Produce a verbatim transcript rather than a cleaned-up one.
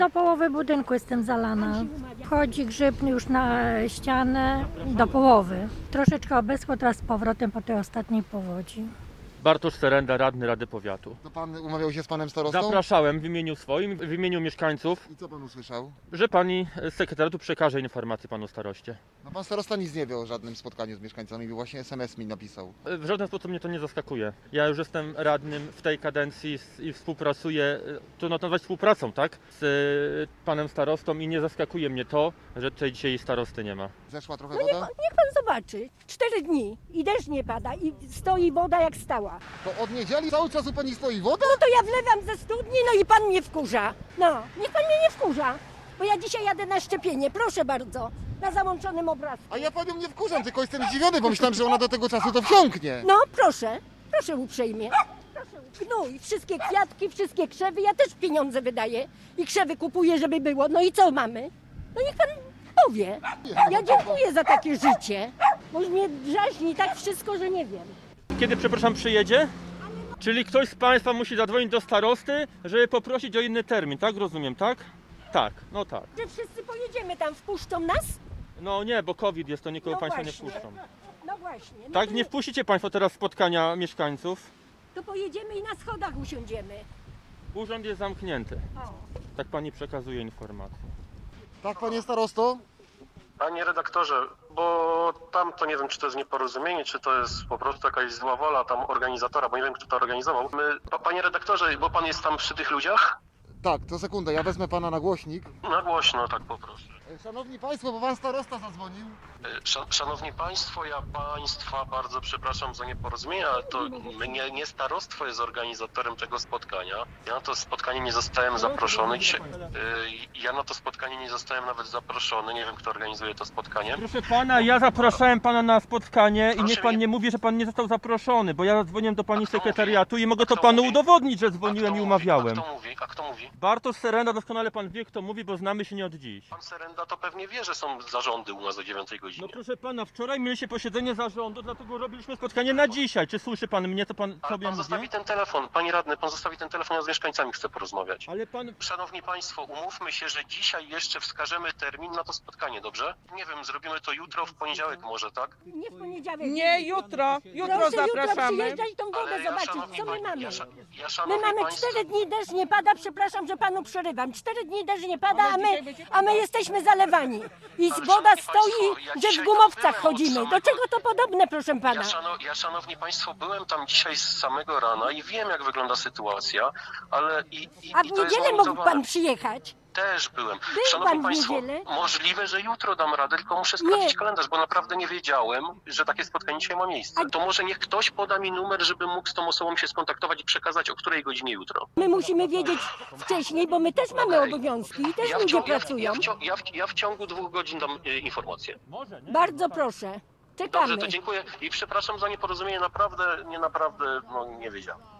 Do połowy budynku jestem zalana. Wchodzi grzyb już na ścianę do połowy. Troszeczkę obeschło, teraz z powrotem po tej ostatniej powodzi. Bartosz Serenda, radny Rady Powiatu. To pan umawiał się z panem starostą? Zapraszałem w imieniu swoim, w imieniu mieszkańców, I co pan usłyszał? że pani z sekretariatu przekaże informacje panu staroście. No pan starosta nic nie wie o żadnym spotkaniu z mieszkańcami, bo właśnie es em es mi napisał. W żaden sposób mnie to nie zaskakuje. Ja już jestem radnym w tej kadencji i współpracuję, to nazwać współpracą, tak? Z panem starostą i nie zaskakuje mnie to, że tutaj dzisiaj starosty nie ma. Zeszła trochę No niech, woda? niech pan zobaczy. Cztery dni i deszcz nie pada i stoi woda jak stała. To od niedzieli cały czas u pani stoi woda? No to ja wlewam ze studni, no i pan mnie wkurza. No, niech pan mnie nie wkurza, bo ja dzisiaj jadę na szczepienie, proszę bardzo, na załączonym obrazku. A ja panią nie wkurzam, tylko jestem zdziwiony, bo myślałem, że ona do tego czasu to wsiąknie. No, proszę, proszę uprzejmie. Proszę. No i wszystkie kwiatki, wszystkie krzewy, ja też pieniądze wydaję i krzewy kupuję, żeby było. No i co mamy? No niech pan powie. Ja dziękuję za takie życie, bo mnie drażni tak wszystko, że nie wiem. Kiedy, przepraszam, przyjedzie? Czyli ktoś z państwa musi zadzwonić do starosty, żeby poprosić o inny termin, tak? Rozumiem, tak? Tak, no tak. Że wszyscy pojedziemy tam, wpuszczą nas? No nie, bo COVID jest, to nikogo No państwo właśnie. nie wpuszczą. No właśnie. No Tak, to, nie wpuścicie państwo teraz spotkania mieszkańców. to pojedziemy i na schodach usiądziemy. Urząd jest zamknięty. O. Tak pani przekazuje informację. Tak, panie starosto? Panie redaktorze, bo tam to nie wiem, czy to jest nieporozumienie, czy to jest po prostu jakaś zła wola tam organizatora, bo nie wiem, kto to organizował. My, pa- panie redaktorze, bo pan jest tam przy tych ludziach? Tak, to sekundę, ja wezmę pana na głośnik. Na głośno, tak poproszę. Szanowni państwo, bo pan starosta zadzwonił. E, Szan- Szanowni Państwo, ja Państwa bardzo przepraszam za nieporozumienie, ale to nie, nie starostwo jest organizatorem tego spotkania. Ja na to spotkanie nie zostałem zaproszony. Dzisiaj, e, ja na to spotkanie nie zostałem nawet zaproszony. Nie wiem, kto organizuje to spotkanie. Proszę pana, ja zapraszałem pana na spotkanie i Proszę niech pan mnie- nie mówi, że pan nie został zaproszony, bo ja zadzwoniłem do pani A kto sekretariatu i mogę A to kto panu mówi? udowodnić, że A dzwoniłem kto i mówi? umawiałem. A kto mówi? A kto mówi? Bartosz Serenda, doskonale pan wie, kto mówi, bo znamy się nie od dziś. Pan Serenda to pewnie wie, że są zarządy u nas o dziewiątej No godzinie. proszę pana, wczoraj mieliśmy posiedzenie zarządu, dlatego robiliśmy spotkanie na dzisiaj. Czy słyszy pan mnie, co pan Ale sobie pan mówi? zostawi ten telefon, panie radny, pan zostawi ten telefon, ja z mieszkańcami chcę porozmawiać. Ale pan... Szanowni Państwo, umówmy się, że dzisiaj jeszcze wskażemy termin na to spotkanie, dobrze? Nie wiem, zrobimy to jutro, w poniedziałek może, tak? Nie w poniedziałek. Nie, jutro, jutro Proszę jutro zapraszamy. przyjeżdżać tą wodę Ale ja, zobaczyć, szanowni co my pań- mamy. Ja, sza- ja, My szanowni mamy państwo, cztery dni, deszcz nie pada, przepraszam, że panu przerywam. Cztery dni deszcz nie pada, a my, dzisiaj będzie a my jesteśmy zalewani. I Ale woda szanowni stoi, państwo, ja że dzisiaj w tam gumowcach byłem od chodzimy. Do samego- czego to podobne, proszę pana? Ja, szano, ja, szanowni Państwo, byłem tam dzisiaj z samego rana i wiem, jak wygląda sytuacja, ale i, i, A w i to jest niedzielę mógł monitorowane. pan przyjechać? Też byłem. Był Szanowni pan w Państwo, niedzielę? możliwe, że jutro dam radę, tylko muszę sprawdzić Nie. kalendarz, bo naprawdę nie wiedziałem, że takie spotkanie dzisiaj ma miejsce. A- To może niech ktoś poda mi numer, żebym mógł z tą osobą się skontaktować i przekazać, o której godzinie jutro. My musimy wiedzieć wcześniej, bo my też mamy Okej. obowiązki i też Ja w, ludzie ciągu, ja, pracują. ja, w, ciągu- ja, w, ja w ciągu dwóch godzin dam y, informację. Może, nie? Bardzo proszę. Czekamy. Dobrze, to dziękuję i przepraszam za nieporozumienie, naprawdę, nie naprawdę, no nie wiedziałem.